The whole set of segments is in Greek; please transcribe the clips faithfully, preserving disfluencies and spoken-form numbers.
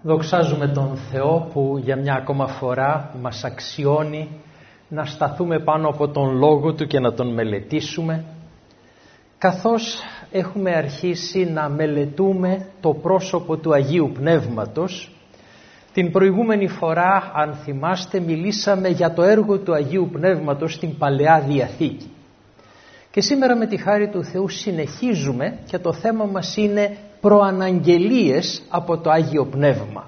Δοξάζουμε τον Θεό που για μια ακόμα φορά μας αξιώνει να σταθούμε πάνω από τον Λόγο Του και να τον μελετήσουμε, καθώς έχουμε αρχίσει να μελετούμε το πρόσωπο του Αγίου Πνεύματος. Την προηγούμενη φορά, αν θυμάστε, μιλήσαμε για το έργο του Αγίου Πνεύματος στην Παλαιά Διαθήκη. Και σήμερα με τη χάρη του Θεού συνεχίζουμε και το θέμα μας είναι προαναγγελίες από το Άγιο Πνεύμα.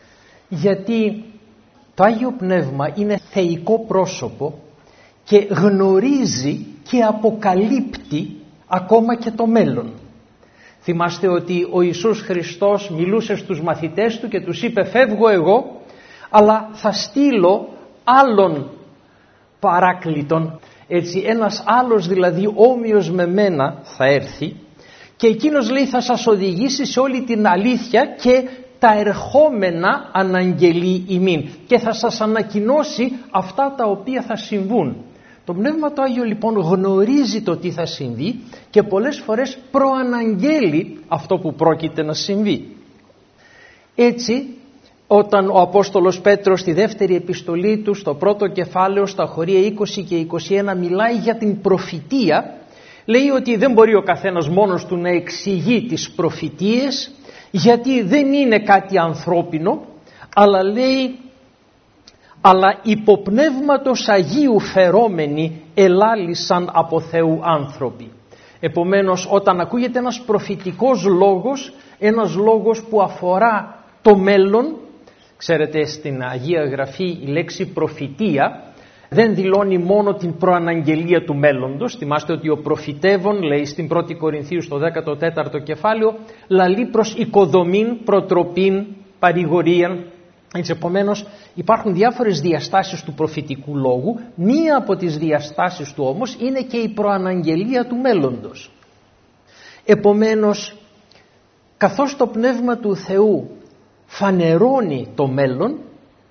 Γιατί το Άγιο Πνεύμα είναι θεϊκό πρόσωπο και γνωρίζει και αποκαλύπτει ακόμα και το μέλλον. Θυμάστε ότι ο Ιησούς Χριστός μιλούσε στους μαθητές Του και τους είπε «Φεύγω εγώ, αλλά θα στείλω άλλον παράκλητον». Έτσι ένας άλλος δηλαδή όμοιος με μένα θα έρθει και εκείνος λέει θα σας οδηγήσει σε όλη την αλήθεια και τα ερχόμενα αναγγελεί ημίν και θα σας ανακοινώσει αυτά τα οποία θα συμβούν. Το Πνεύμα το Άγιο λοιπόν γνωρίζει το τι θα συμβεί και πολλές φορές προαναγγέλει αυτό που πρόκειται να συμβεί. Έτσι, όταν ο Απόστολος Πέτρος στη δεύτερη επιστολή του στο πρώτο κεφάλαιο στα χωρία είκοσι και είκοσι ένα μιλάει για την προφητεία, λέει ότι δεν μπορεί ο καθένας μόνος του να εξηγεί τις προφητείες, γιατί δεν είναι κάτι ανθρώπινο, αλλά λέει αλλά υποπνεύματος Αγίου φερόμενοι ελάλησαν από Θεού άνθρωποι. Επομένως όταν ακούγεται ένας προφητικός λόγος, ένας λόγος που αφορά το μέλλον, ξέρετε στην Αγία Γραφή η λέξη προφητεία δεν δηλώνει μόνο την προαναγγελία του μέλλοντος. Θυμάστε ότι ο προφητεύων, λέει στην πρώτη Κορινθίου στο δέκατο τέταρτο κεφάλαιο, λαλεί προς οικοδομήν, προτροπήν, παρηγορίαν. Έτσι, επομένως υπάρχουν διάφορες διαστάσεις του προφητικού λόγου. Μία από τις διαστάσεις του όμως είναι και η προαναγγελία του μέλλοντος. Επομένως, καθώς το Πνεύμα του Θεού φανερώνει το μέλλον,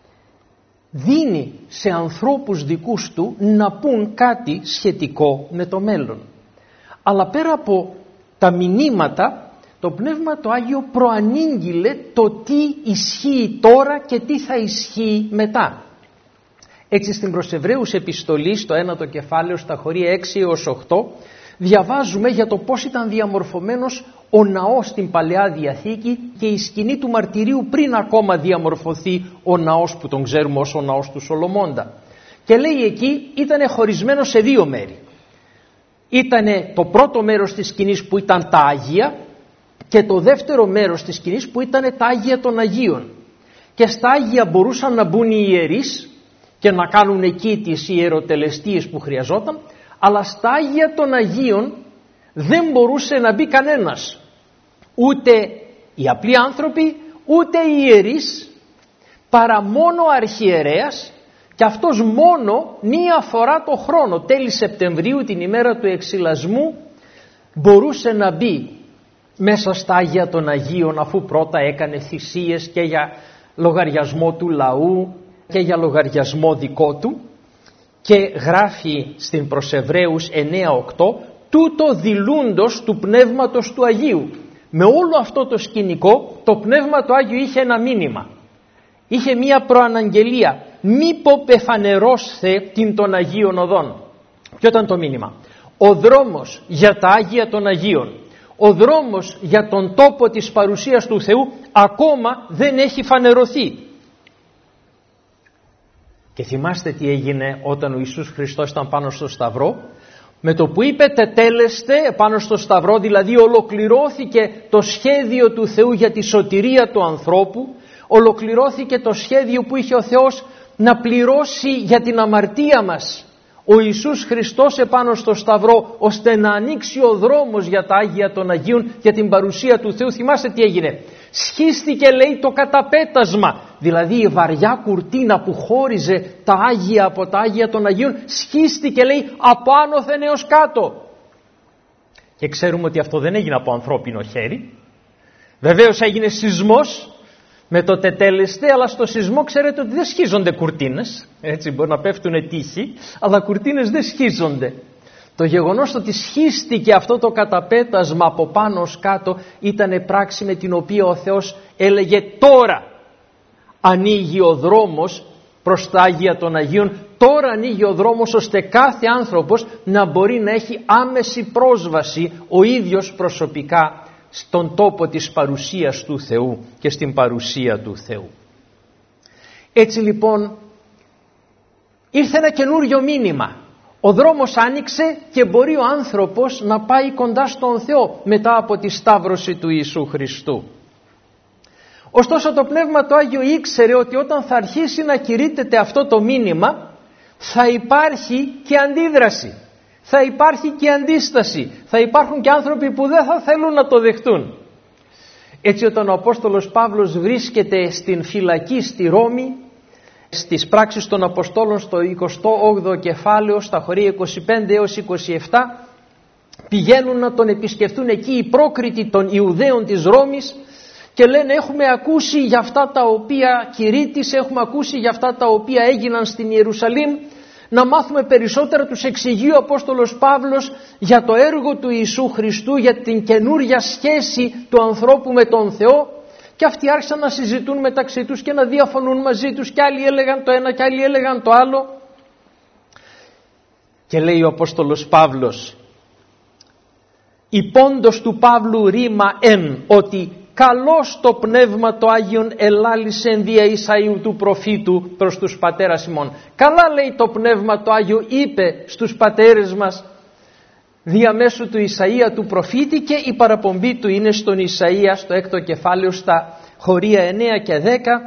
δίνει σε ανθρώπους δικούς του να πούν κάτι σχετικό με το μέλλον. Αλλά πέρα από τα μηνύματα, το Πνεύμα το Άγιο προανήγγειλε το τι ισχύει τώρα και τι θα ισχύει μετά. Έτσι στην προς Εβραίους επιστολή στο ένατο κεφάλαιο στα χωρία έξι έως οκτώ διαβάζουμε για το πώς ήταν διαμορφωμένος ο ναός στην Παλαιά Διαθήκη και η σκηνή του μαρτυρίου πριν ακόμα διαμορφωθεί ο ναός που τον ξέρουμε ως ο ναός του Σολομώντα. Και λέει εκεί ήταν χωρισμένο σε δύο μέρη. Ήτανε το πρώτο μέρος της σκηνής που ήταν τα Άγια και το δεύτερο μέρος της σκηνής που ήταν τα Άγια των Αγίων. Και στα Άγια μπορούσαν να μπουν οι ιερείς και να κάνουν εκεί τις ιεροτελεστίες που χρειαζόταν, αλλά στα Άγια των Αγίων δεν μπορούσε να μπει κανένας. Ούτε οι απλοί άνθρωποι, ούτε οι ιερείς, παρά μόνο ο αρχιερέας και αυτός μόνο μία φορά το χρόνο, τέλη Σεπτεμβρίου την ημέρα του εξυλασμού, μπορούσε να μπει μέσα στα Άγια των Αγίων αφού πρώτα έκανε θυσίες και για λογαριασμό του λαού και για λογαριασμό δικό του. Και γράφει στην προς Εβραίους εννέα οκτώ τούτο δηλούντος του Πνεύματος του Αγίου. Με όλο αυτό το σκηνικό το Πνεύμα του Άγιο είχε ένα μήνυμα. Είχε μία προαναγγελία. Μήπω πεφανερώσθε την των Αγίων οδών. Ποιο ήταν το μήνυμα? Ο δρόμος για τα Άγια των Αγίων, ο δρόμος για τον τόπο της παρουσίας του Θεού ακόμα δεν έχει φανερωθεί. Και θυμάστε τι έγινε όταν ο Ιησούς Χριστός ήταν πάνω στο Σταυρό? Με το που είπε τετέλεστε πάνω στο Σταυρό, δηλαδή ολοκληρώθηκε το σχέδιο του Θεού για τη σωτηρία του ανθρώπου, ολοκληρώθηκε το σχέδιο που είχε ο Θεός να πληρώσει για την αμαρτία μας ο Ιησούς Χριστός επάνω στο Σταυρό, ώστε να ανοίξει ο δρόμος για τα Άγια των Αγίων, για την παρουσία του Θεού. Θυμάστε τι έγινε? Σχίστηκε, λέει, το καταπέτασμα, δηλαδή η βαριά κουρτίνα που χώριζε τα Άγια από τα Άγια των Αγίων, σχίστηκε, λέει, από άνωθεν έως κάτω. Και ξέρουμε ότι αυτό δεν έγινε από ανθρώπινο χέρι. Βεβαίως έγινε σεισμός με το τετέλεστε, αλλά στο σεισμό ξέρετε ότι δεν σχίζονται κουρτίνες. Έτσι μπορεί να πέφτουν τείχοι, αλλά κουρτίνες δεν σχίζονται. Το γεγονός ότι σχίστηκε αυτό το καταπέτασμα από πάνω ως κάτω ήταν πράξη με την οποία ο Θεός έλεγε τώρα ανοίγει ο δρόμος προς τα Άγια των Αγίων, τώρα ανοίγει ο δρόμος ώστε κάθε άνθρωπος να μπορεί να έχει άμεση πρόσβαση ο ίδιος προσωπικά στον τόπο της παρουσίας του Θεού και στην παρουσία του Θεού. Έτσι λοιπόν ήρθε ένα καινούριο μήνυμα. Ο δρόμος άνοιξε και μπορεί ο άνθρωπος να πάει κοντά στον Θεό μετά από τη σταύρωση του Ιησού Χριστού. Ωστόσο το Πνεύμα το Άγιο ήξερε ότι όταν θα αρχίσει να κηρύττεται αυτό το μήνυμα θα υπάρχει και αντίδραση, θα υπάρχει και αντίσταση, θα υπάρχουν και άνθρωποι που δεν θα θέλουν να το δεχτούν. Έτσι όταν ο Απόστολος Παύλος βρίσκεται στην φυλακή στη Ρώμη, στις πράξεις των Αποστόλων στο εικοστό όγδοο κεφάλαιο, στα χωρία είκοσι πέντε έως είκοσι επτά, πηγαίνουν να τον επισκεφτούν εκεί οι πρόκριτοι των Ιουδαίων της Ρώμης και λένε έχουμε ακούσει για αυτά τα οποία κηρύττησε, έχουμε ακούσει για αυτά τα οποία έγιναν στην Ιερουσαλήμ, να μάθουμε περισσότερα. Τους εξηγεί ο Απόστολος Παύλος για το έργο του Ιησού Χριστού, για την καινούρια σχέση του ανθρώπου με τον Θεό, και αυτοί άρχισαν να συζητούν μεταξύ τους και να διαφωνούν μαζί τους, και άλλοι έλεγαν το ένα και άλλοι έλεγαν το άλλο. Και λέει ο Απόστολος Παύλος, η πόντος του Παύλου ρήμα εν, ότι καλώς το Πνεύμα το Άγιον ελάλησεν δια Ισαΐου του προφήτου προς τους πατέρας ημών. Καλά λέει το Πνεύμα το Άγιο είπε στους πατέρες μας διαμέσου του Ισαΐα του προφήτη, και η παραπομπή του είναι στον Ισαΐα στο έκτο κεφάλαιο στα χωρία εννέα και δέκα.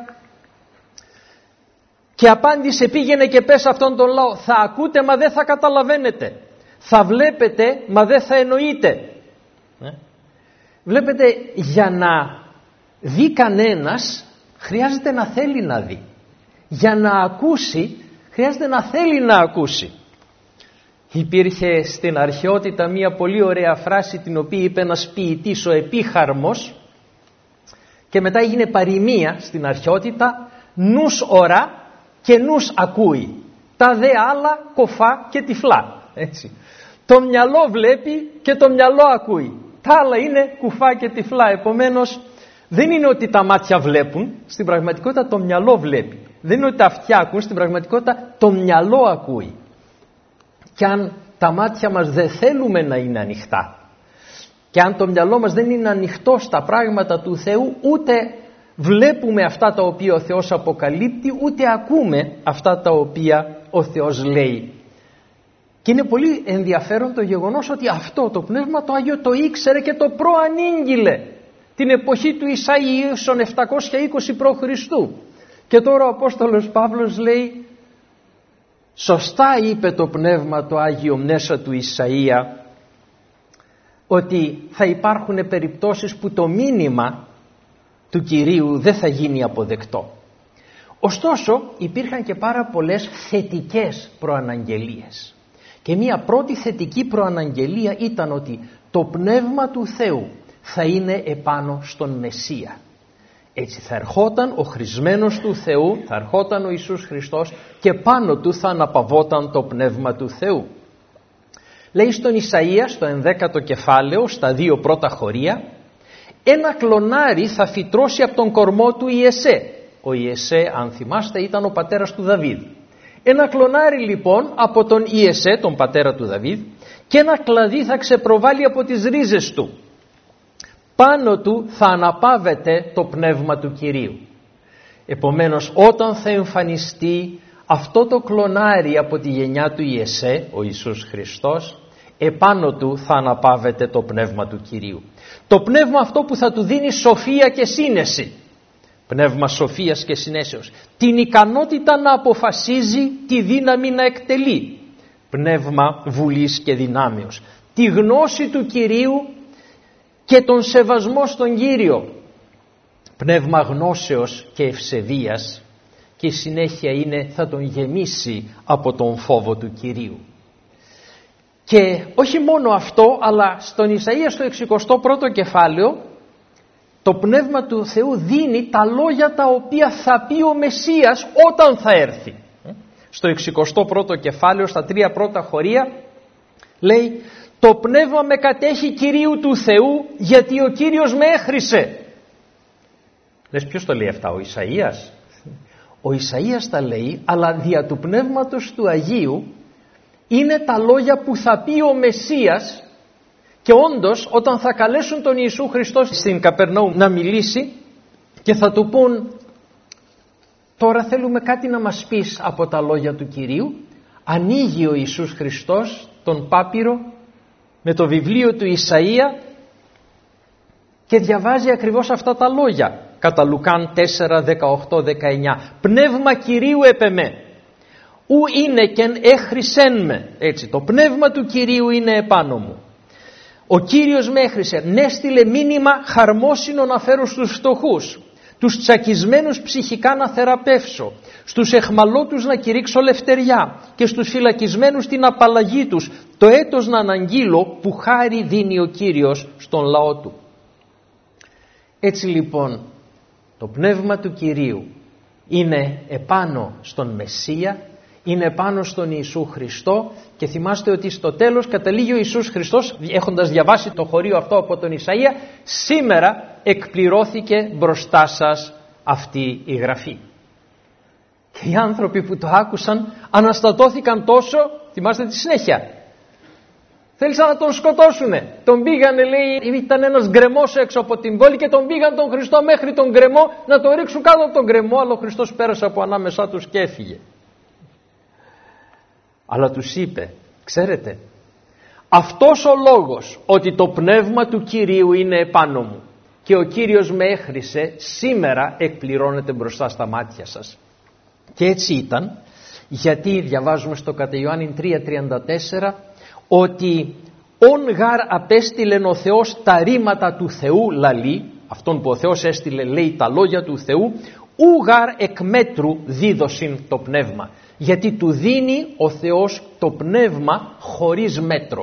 Και απάντησε, πήγαινε και πες αυτόν τον λαό, θα ακούτε μα δεν θα καταλαβαίνετε, θα βλέπετε μα δεν θα εννοείτε. Ε? Βλέπετε, για να δει κανένας χρειάζεται να θέλει να δει. Για να ακούσει χρειάζεται να θέλει να ακούσει. Υπήρχε στην αρχαιότητα μία πολύ ωραία φράση την οποία είπε ένας ποιητής, ο Επίχαρμος, και μετά έγινε παροιμία στην αρχαιότητα, νους ορά και νους ακούει, τα δε άλλα κοφά και τυφλά. Έτσι. Το μυαλό βλέπει και το μυαλό ακούει, τα άλλα είναι κουφά και τυφλά. Επομένως δεν είναι ότι τα μάτια βλέπουν, στην πραγματικότητα το μυαλό βλέπει. Δεν είναι ότι τα αυτιά ακούν, στην πραγματικότητα το μυαλό ακούει. Και αν τα μάτια μας δεν θέλουμε να είναι ανοιχτά, και αν το μυαλό μας δεν είναι ανοιχτό στα πράγματα του Θεού, ούτε βλέπουμε αυτά τα οποία ο Θεός αποκαλύπτει, ούτε ακούμε αυτά τα οποία ο Θεός λέει. Και είναι πολύ ενδιαφέρον το γεγονός ότι αυτό το Πνεύμα το Άγιο το ήξερε και το προανήγγειλε την εποχή του Ισαΐουσον επτακόσια είκοσι προ Χριστού. Και τώρα ο Απόστολος Παύλος λέει, σωστά είπε το Πνεύμα το Άγιο μέσα του Ισαΐα, ότι θα υπάρχουν περιπτώσεις που το μήνυμα του Κυρίου δεν θα γίνει αποδεκτό. Ωστόσο υπήρχαν και πάρα πολλές θετικές προαναγγελίες. Και μία πρώτη θετική προαναγγελία ήταν ότι το Πνεύμα του Θεού θα είναι επάνω στον Μεσσία. Έτσι θα ερχόταν ο χρησμένος του Θεού, θα ερχόταν ο Ιησούς Χριστός και πάνω του θα αναπαυόταν το Πνεύμα του Θεού. Λέει στον Ισαΐα στο ενδέκατο κεφάλαιο, στα δύο πρώτα χωρία, ένα κλονάρι θα φυτρώσει από τον κορμό του Ιεσέ. Ο Ιεσέ, αν θυμάστε, ήταν ο πατέρας του Δαβίδ. Ένα κλονάρι λοιπόν από τον Ιεσέ, τον πατέρα του Δαβίδ, και ένα κλαδί θα ξεπροβάλλει από τις ρίζες του. Πάνω του θα αναπαύεται το Πνεύμα του Κυρίου. Επομένως, όταν θα εμφανιστεί αυτό το κλονάρι από τη γενιά του Ιεσέ, ο Ιησούς Χριστός, επάνω του θα αναπαύεται το Πνεύμα του Κυρίου. Το πνεύμα αυτό που θα του δίνει σοφία και σύνεση. Πνεύμα σοφίας και συνέσεως. Την ικανότητα να αποφασίζει, τη δύναμη να εκτελεί. Πνεύμα βουλής και δυνάμεως. Τη γνώση του Κυρίου και τον σεβασμό στον Κύριο. Πνεύμα γνώσεως και ευσεβίας, και η συνέχεια είναι θα τον γεμίσει από τον φόβο του Κυρίου. Και όχι μόνο αυτό, αλλά στον Ισαΐα στο εξηκοστό πρώτο κεφάλαιο το Πνεύμα του Θεού δίνει τα λόγια τα οποία θα πει ο Μεσσίας όταν θα έρθει. Στο εξηκοστό πρώτο κεφάλαιο, στα τρία πρώτα χωρία, λέει, το Πνεύμα με κατέχει Κυρίου του Θεού, γιατί ο Κύριος με έχρισε. Λες, ποιος το λέει αυτά, ο Ισαΐας? Ο Ισαΐας τα λέει, αλλά δια του Πνεύματος του Αγίου είναι τα λόγια που θα πει ο Μεσσίας. Και όντως όταν θα καλέσουν τον Ιησού Χριστό στην Καπερναούμ να μιλήσει και θα του πούν, τώρα θέλουμε κάτι να μας πεις από τα λόγια του Κυρίου, ανοίγει ο Ιησούς Χριστός τον πάπυρο με το βιβλίο του Ισαΐα και διαβάζει ακριβώς αυτά τα λόγια κατά Λουκάν τέσσερα, δεκαοκτώ, δεκαεννιά. Πνεύμα Κυρίου επ' εμέ, ου είναι κεν έχρισεν με. Έτσι, το πνεύμα του Κυρίου είναι επάνω μου. Ο Κύριος με έχρισε, ναι στείλε μήνυμα χαρμόσυνο να φέρω στους φτωχούς, τους τσακισμένους ψυχικά να θεραπεύσω, στους εχμαλώτους να κηρύξω λευτεριά και στους φυλακισμένους την απαλλαγή τους, το έτος να αναγγείλω που χάρη δίνει ο Κύριος στον λαό του. Έτσι λοιπόν το πνεύμα του Κυρίου είναι επάνω στον Μεσσία, είναι επάνω στον Ιησού Χριστό και θυμάστε ότι στο τέλος καταλήγει ο Ιησούς Χριστός, έχοντας διαβάσει το χωρίο αυτό από τον Ισαΐα, σήμερα εκπληρώθηκε μπροστά σας αυτή η γραφή. Και οι άνθρωποι που το άκουσαν αναστατώθηκαν τόσο, θυμάστε τη συνέχεια, θέλησαν να τον σκοτώσουνε. Τον πήγανε, λέει, ήταν ένας γκρεμός έξω από την πόλη και τον πήγαν τον Χριστό μέχρι τον γκρεμό να τον ρίξουν κάτω από τον γκρεμό, αλλά ο Χριστός πέρασε από ανάμεσά τους και έφυγε. Αλλά τους είπε, ξέρετε, αυτός ο λόγος ότι το πνεύμα του Κυρίου είναι επάνω μου και ο Κύριος με έχρισε, σήμερα εκπληρώνεται μπροστά στα μάτια σας. Και έτσι ήταν, γιατί διαβάζουμε στο κατά Ιωάννην τρία τριάντα τέσσερα ότι «ον γάρ απέστειλεν ο Θεός τα ρήματα του Θεού λαλεί», αυτόν που ο Θεός έστειλε λέει τα λόγια του Θεού, «ου γάρ εκ μέτρου δίδωσιν το πνεύμα», γιατί του δίνει ο Θεός το πνεύμα χωρίς μέτρο.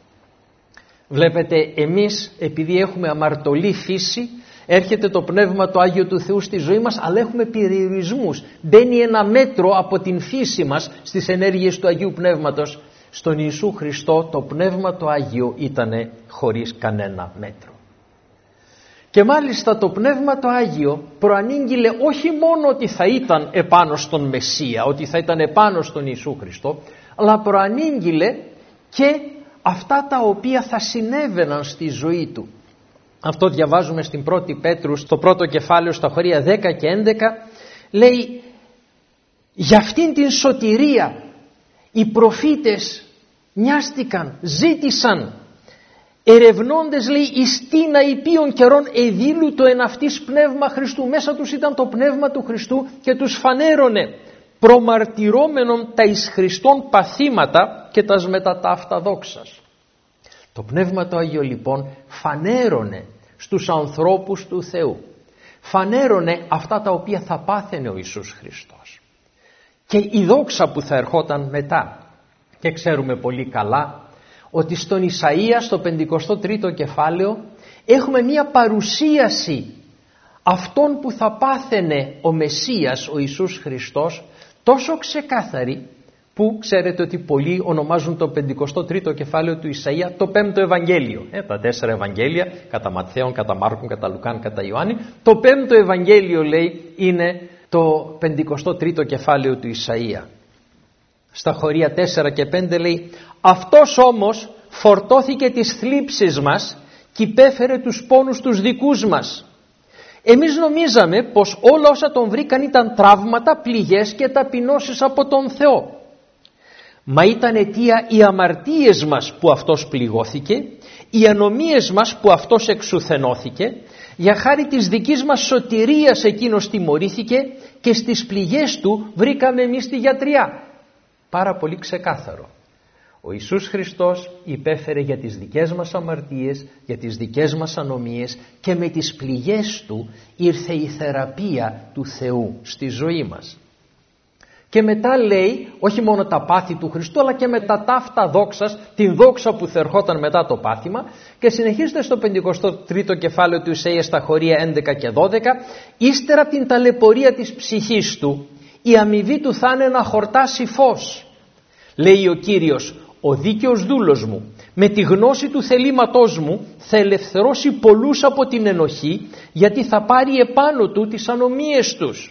Βλέπετε, εμείς επειδή έχουμε αμαρτωλή φύση, έρχεται το πνεύμα το Άγιο του Θεού στη ζωή μας, αλλά έχουμε περιορισμούς. Μπαίνει ένα μέτρο από την φύση μας στις ενέργειες του Αγίου Πνεύματος. Στον Ιησού Χριστό το πνεύμα το Άγιο ήτανε χωρίς κανένα μέτρο. Και μάλιστα το πνεύμα το Άγιο προανήγγειλε όχι μόνο ότι θα ήταν επάνω στον Μεσσία, ότι θα ήταν επάνω στον Ιησού Χριστό, αλλά προανήγγειλε και αυτά τα οποία θα συνέβαιναν στη ζωή του. Αυτό διαβάζουμε στην πρώτη Πέτρου, στο πρώτο κεφάλαιο, στα χωρία δέκα και έντεκα, λέει για αυτήν την σωτηρία οι προφήτες νοιάστηκαν, ζήτησαν, ερευνώντες λέει εις τίνα υπείων καιρών εδήλου το εν αυτής πνεύμα Χριστού. Μέσα τους ήταν το πνεύμα του Χριστού και τους φανέρωνε προμαρτυρώμενον τα εις Χριστόν παθήματα και τας μετά τα αυτά δόξας. Το πνεύμα το Άγιο λοιπόν φανέρωνε στους ανθρώπους του Θεού, φανέρωνε αυτά τα οποία θα πάθαινε ο Ιησούς Χριστός και η δόξα που θα ερχόταν μετά. Και ξέρουμε πολύ καλά ότι στον Ισαΐα στο πενηκοστό τρίτο κεφάλαιο έχουμε μία παρουσίαση αυτών που θα πάθαινε ο Μεσσίας, ο Ιησούς Χριστός, τόσο ξεκάθαρη που ξέρετε ότι πολλοί ονομάζουν το πενηκοστό τρίτο κεφάλαιο του Ισαΐα το πέμπτο Ευαγγέλιο. Ε, τα τέσσερα Ευαγγέλια, κατά Ματθαίον, κατά Μάρκον, κατά Λουκάν, κατά Ιωάννη. Το πέμπτο Ευαγγέλιο λέει είναι το πενηκοστό τρίτο κεφάλαιο του Ισαΐα. Στα χωρία τέσσερα και πέντε λέει «Αυτός όμως φορτώθηκε τις θλίψεις μας και υπέφερε τους πόνους τους δικούς μας. Εμείς νομίζαμε πως όλα όσα τον βρήκαν ήταν τραύματα, πληγές και ταπεινώσεις από τον Θεό. Μα ήταν αιτία οι αμαρτίες μας που αυτός πληγώθηκε, οι ανομίες μας που αυτός εξουθενώθηκε, για χάρη της δικής μας σωτηρίας εκείνος τιμωρήθηκε και στις πληγές του βρήκαμε εμείς τη γιατριά». Πάρα πολύ ξεκάθαρο. Ο Ιησούς Χριστός υπέφερε για τις δικές μας αμαρτίες, για τις δικές μας ανομίες και με τις πληγές του ήρθε η θεραπεία του Θεού στη ζωή μας. Και μετά λέει όχι μόνο τα πάθη του Χριστού αλλά και με τα ταύτα δόξας, την δόξα που θα ερχόταν μετά το πάθημα, και συνεχίζεται στο πενηκοστό τρίτο κεφάλαιο του Ισαΐα στα χωρία έντεκα και δώδεκα, ύστερα από την ταλαιπωρία της ψυχής του η αμοιβή του θα είναι να χορτάσει φως. Λέει ο Κύριος, ο δίκαιος δούλος μου με τη γνώση του θελήματός μου θα ελευθερώσει πολλούς από την ενοχή, γιατί θα πάρει επάνω του τις ανομίες τους.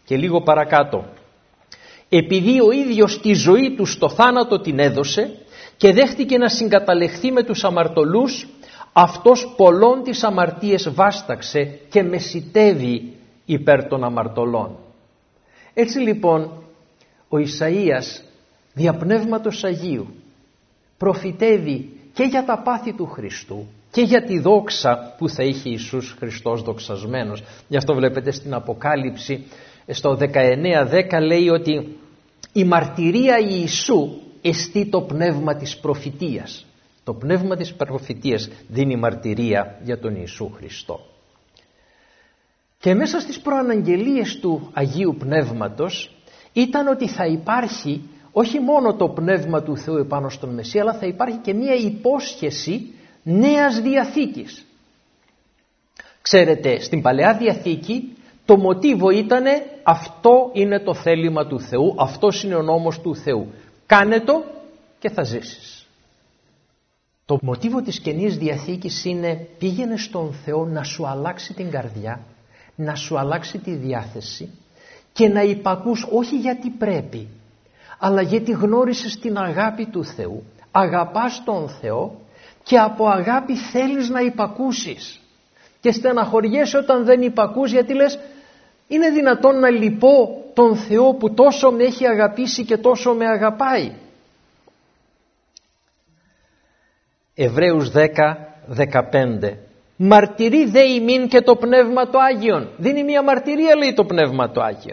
Και λίγο παρακάτω. Επειδή ο ίδιος τη ζωή του στο θάνατο την έδωσε και δέχτηκε να συγκαταλεχθεί με τους αμαρτωλούς, αυτός πολλών τις αμαρτίες βάσταξε και μεσιτεύει υπέρ των αμαρτωλών. Έτσι λοιπόν ο Ισαΐας δια Πνεύματος Αγίου προφητεύει και για τα πάθη του Χριστού και για τη δόξα που θα είχε Ιησούς Χριστός δοξασμένος. Γι' αυτό βλέπετε στην Αποκάλυψη στο δεκαεννέα δέκα λέει ότι η μαρτυρία Ιησού εστί το πνεύμα της προφητείας. Το πνεύμα της προφητείας δίνει μαρτυρία για τον Ιησού Χριστό. Και μέσα στις προαναγγελίες του Αγίου Πνεύματος ήταν ότι θα υπάρχει όχι μόνο το πνεύμα του Θεού επάνω στον Μεσσία, αλλά θα υπάρχει και μία υπόσχεση νέας Διαθήκης. Ξέρετε, στην Παλαιά Διαθήκη το μοτίβο ήταν αυτό είναι το θέλημα του Θεού, αυτός είναι ο νόμος του Θεού. Κάνε το και θα ζήσεις. Το μοτίβο της Καινής Διαθήκης είναι πήγαινε στον Θεό να σου αλλάξει την καρδιά, να σου αλλάξει τη διάθεση και να υπακούς όχι γιατί πρέπει, αλλά γιατί γνώρισες την αγάπη του Θεού, αγαπάς τον Θεό και από αγάπη θέλεις να υπακούσεις και στεναχωριέσαι όταν δεν υπακούς γιατί λες είναι δυνατόν να λυπώ τον Θεό που τόσο με έχει αγαπήσει και τόσο με αγαπάει. Εβραίους δέκα δεκαπέντε. Μαρτυρεί δε ημίν και το Πνεύμα το Άγιον. Δίνει μια μαρτυρία λέει το Πνεύμα το Άγιον.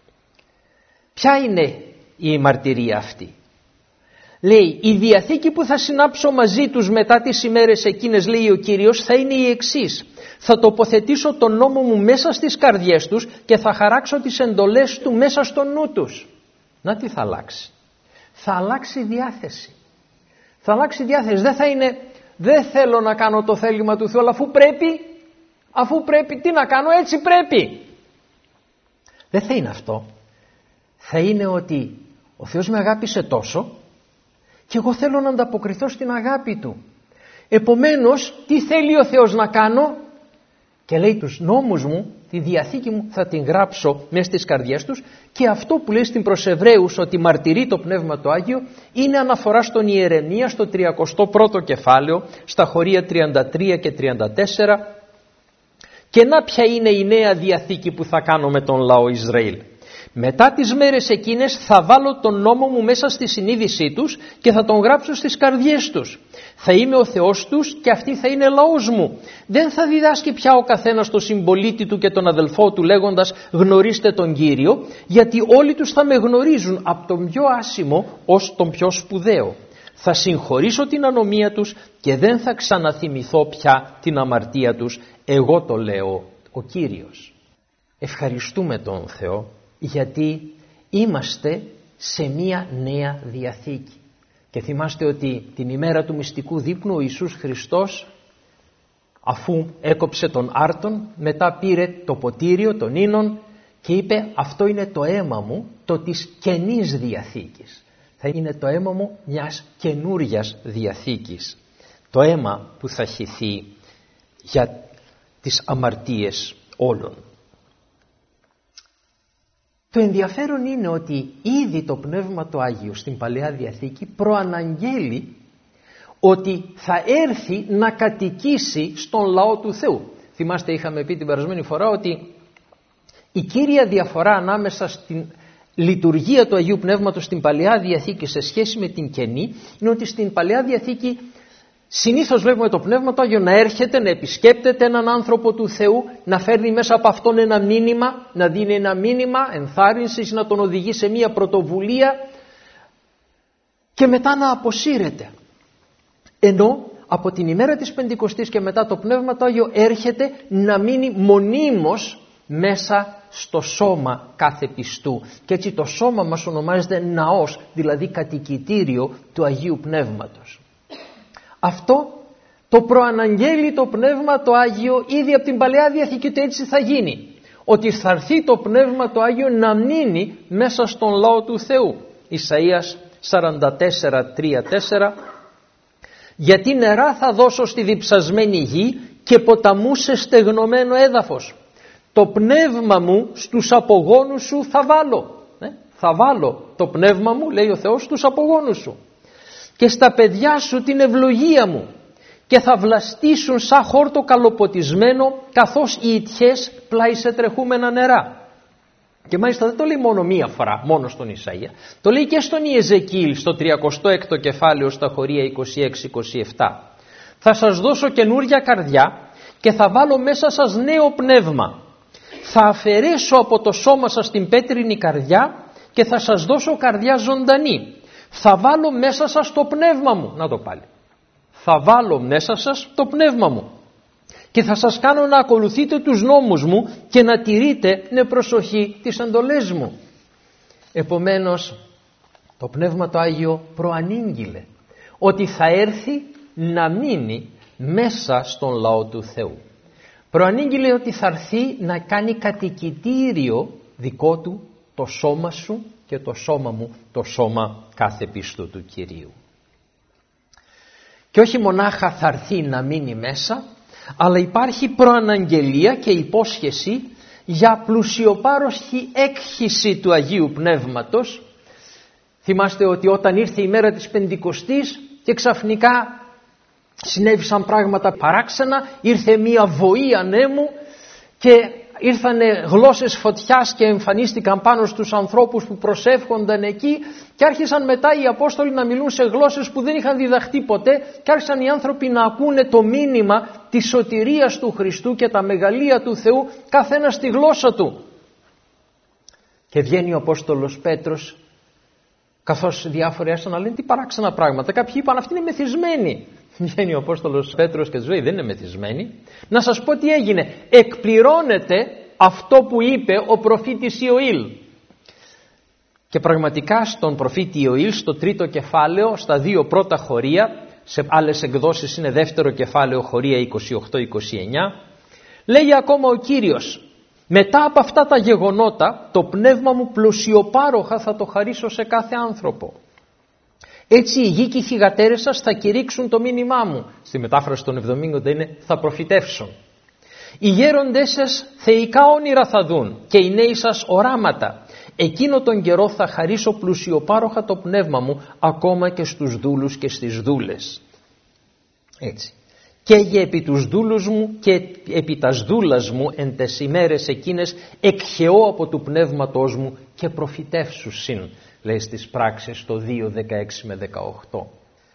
Ποια είναι η μαρτυρία αυτή? Λέει η διαθήκη που θα συνάψω μαζί τους μετά τις ημέρες εκείνες λέει ο Κύριος θα είναι η εξής. Θα τοποθετήσω τον νόμο μου μέσα στις καρδιές τους και θα χαράξω τις εντολές του μέσα στο νου τους. Να τι θα αλλάξει? Θα αλλάξει διάθεση. Θα αλλάξει διάθεση. Δεν θα είναι δεν θέλω να κάνω το θέλημα του Θεού αλλά αφού πρέπει, αφού πρέπει τι να κάνω έτσι πρέπει. Δεν θα είναι αυτό. Θα είναι ότι ο Θεός με αγάπησε τόσο και εγώ θέλω να ανταποκριθώ στην αγάπη Του. Επομένως τι θέλει ο Θεός να κάνω? Και λέει τους νόμους μου, τη διαθήκη μου θα την γράψω μέσα στις καρδιές τους και αυτό που λέει στην προς Εβραίους ότι μαρτυρεί το Πνεύμα το Άγιο είναι αναφορά στον Ιερεμία στο τριακοστό πρώτο κεφάλαιο στα χωρία τριάντα τρία και τριάντα τέσσερα και να ποια είναι η νέα διαθήκη που θα κάνω με τον λαό Ισραήλ. Μετά τις μέρες εκείνες θα βάλω τον νόμο μου μέσα στη συνείδησή τους και θα τον γράψω στις καρδιές τους. Θα είμαι ο Θεός τους και αυτοί θα είναι λαός μου. Δεν θα διδάσκει πια ο καθένας τον συμπολίτη του και τον αδελφό του λέγοντας γνωρίστε τον Κύριο, γιατί όλοι τους θα με γνωρίζουν από τον πιο άσημο ως τον πιο σπουδαίο. Θα συγχωρήσω την ανομία τους και δεν θα ξαναθυμηθώ πια την αμαρτία τους. Εγώ το λέω ο Κύριος. Ευχαριστούμε τον Θεό γιατί είμαστε σε μία νέα διαθήκη. Και θυμάστε ότι την ημέρα του μυστικού δείπνου ο Ιησούς Χριστός αφού έκοψε τον άρτον μετά πήρε το ποτήριο των ίνων και είπε αυτό είναι το αίμα μου το της καινής διαθήκης. Θα είναι το αίμα μου μιας καινούριας διαθήκης. Το αίμα που θα χυθεί για τις αμαρτίες όλων. Το ενδιαφέρον είναι ότι ήδη το Πνεύμα το Άγιο στην Παλαιά Διαθήκη προαναγγέλει ότι θα έρθει να κατοικήσει στον λαό του Θεού. Θυμάστε είχαμε πει την περασμένη φορά ότι η κύρια διαφορά ανάμεσα στην λειτουργία του Αγίου Πνεύματος στην Παλαιά Διαθήκη σε σχέση με την Καινή είναι ότι στην Παλαιά Διαθήκη συνήθως βλέπουμε το Πνεύμα το Άγιο να έρχεται, να επισκέπτεται έναν άνθρωπο του Θεού, να φέρνει μέσα από αυτόν ένα μήνυμα, να δίνει ένα μήνυμα ενθάρρυνσης, να τον οδηγεί σε μια πρωτοβουλία και μετά να αποσύρεται. Ενώ από την ημέρα της Πεντηκοστής και μετά το Πνεύμα το Άγιο έρχεται να μείνει μονίμως μέσα στο σώμα κάθε πιστού. Και έτσι το σώμα μας ονομάζεται ναός, δηλαδή κατοικητήριο του Αγίου Πνεύματος. Αυτό το προαναγγέλει το Πνεύμα το Άγιο ήδη από την Παλαιά Διαθήκη ότι έτσι θα γίνει. Ότι θα έρθει το Πνεύμα το Άγιο να μείνει μέσα στον λαό του Θεού. Ισαΐας σαράντα τέσσερα τρία τέσσερα. Γιατί νερά θα δώσω στη διψασμένη γη και ποταμού σε στεγνωμένο έδαφος. το πνεύμα μου στους απογόνους σου θα βάλω. Ε, θα βάλω το πνεύμα μου, λέει ο Θεός, στους απογόνους σου. Και στα παιδιά σου την ευλογία μου. Και θα βλαστήσουν σαν χόρτο καλοποτισμένο, καθώς οι ιτιές πλάι σε τρεχούμενα νερά. Και μάλιστα δεν το λέει μόνο μία φορά, μόνο στον Ισαΐα. Το λέει και στον Ιεζεκίηλ, στο τριακοστό έκτο κεφάλαιο, στα χωρία είκοσι έξι είκοσι επτά. Θα σας δώσω καινούρια καρδιά και θα βάλω μέσα σας νέο πνεύμα. Θα αφαιρέσω από το σώμα σας την πέτρινη καρδιά και θα σας δώσω καρδιά ζωντανή. Θα βάλω μέσα σας το πνεύμα μου. Να το πάλι. Θα βάλω μέσα σας το πνεύμα μου. Και θα σας κάνω να ακολουθείτε τους νόμους μου και να τηρείτε με προσοχή τις εντολές μου. Επομένως, το Πνεύμα το Άγιο προανήγγειλε ότι θα έρθει να μείνει μέσα στον λαό του Θεού. Προανήγγειλε ότι θα έρθει να κάνει κατοικητήριο δικό του το σώμα σου και το σώμα μου, το σώμα κάθε πιστού του Κυρίου. Και όχι μονάχα θα έρθει να μείνει μέσα, αλλά υπάρχει προαναγγελία και υπόσχεση για πλουσιοπάροχη έκχυση του Αγίου Πνεύματος. Θυμάστε ότι όταν ήρθε η μέρα της Πεντηκοστής και ξαφνικά συνέβησαν πράγματα παράξενα, ήρθε μία βοή ανέμου και ήρθανε γλώσσες φωτιάς και εμφανίστηκαν πάνω στους ανθρώπους που προσεύχονταν εκεί και άρχισαν μετά οι Απόστολοι να μιλούν σε γλώσσες που δεν είχαν διδαχτεί ποτέ και άρχισαν οι άνθρωποι να ακούνε το μήνυμα της σωτηρίας του Χριστού και τα μεγαλεία του Θεού, καθένας στη γλώσσα του. Και βγαίνει ο Απόστολος Πέτρος, καθώς διάφοροι άρχισαν να λένε τι παράξενα πράγματα. Κάποιοι είπαν αυτοί είναι μεθυσμένοι. Βγαίνει ο Απόστολος Πέτρος και ζωή δεν είναι μεθυσμένοι. Να σας πω τι έγινε. Εκπληρώνεται αυτό που είπε ο προφήτης Ιωήλ. Και πραγματικά στον προφήτη Ιωήλ, στο τρίτο κεφάλαιο, στα δύο πρώτα χωρία, σε άλλες εκδόσεις είναι δεύτερο κεφάλαιο, χωρία είκοσι οκτώ είκοσι εννιά, λέει ακόμα ο Κύριος, μετά από αυτά τα γεγονότα το πνεύμα μου πλουσιοπάροχα θα το χαρίσω σε κάθε άνθρωπο. Έτσι οι γη και οι θυγατέρες σας θα κηρύξουν το μήνυμά μου. Στη μετάφραση των εβδομήντα είναι θα προφητεύσουν. Οι γέροντές σας θεϊκά όνειρα θα δουν και οι νέοι σας οράματα. Εκείνο τον καιρό θα χαρίσω πλουσιοπάροχα το πνεύμα μου ακόμα και στους δούλους και στις δούλες. Έτσι. Και για επί τους δούλους μου και επί τας δούλας μου εν τες ημέρες εκείνες εκχαιώ από του πνεύματός μου και προφητεύσου συν. Λέει στις πράξεις το δύο δεκαέξι με δεκαοκτώ.